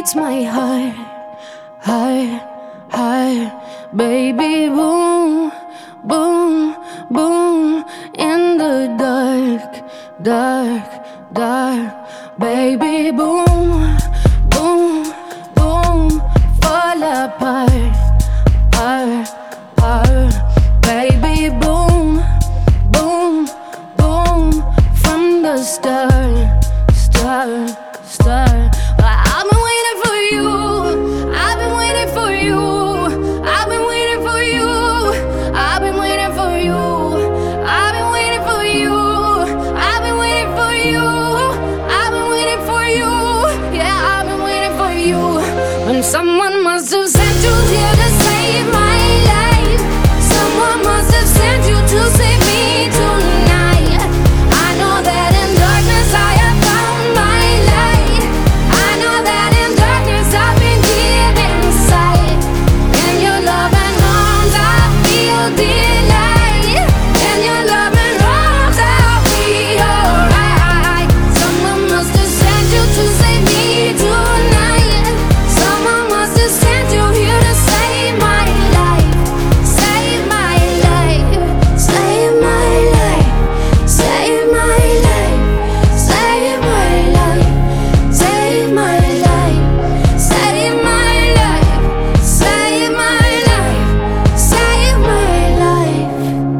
beats my heart, heart, heart. Baby, boom, boom, boom. In the dark, dark, dark. Baby, boom, boom, boom. Fall apart, heart, heart. Baby, boom, boom, boom. From the start, start, start. I've been waiting for you. I've been waiting for you. I've been waiting for you. I've been waiting for you. I've been waiting for you. I've been waiting for you. I've been waiting for you. Yeah, I've been waiting for you. When someone must have sent you here to save my life. Someone must have sent you to save me tonight. I know that in darkness I have found my light. I know that in darkness I've been given sight. In your loving arms I feel delight. In your loving arms I'll be alright. Someone must have sent you to save me tonight. Someone must have sent you here to save my life. Save my life. Save my life. Save my life. Save my life. Save my life. Save my life. Save my life. Save my life.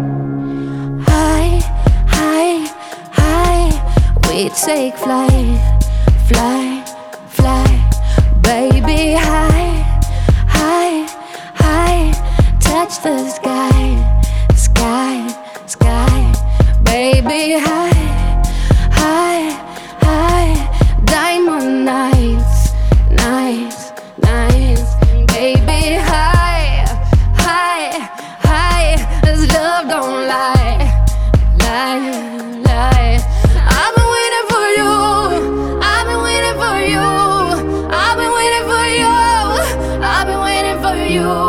High, high, high. We take flight, fly, fly. Baby, high, high, high. Touch the sky, sky, sky. Baby, high, high, high. Diamond nights, nights, nights. Baby, high, high, high. This love don't lie, lie, lie. I've been waiting for you. I've been waiting for you. I've been waiting for you. I've been waiting for you.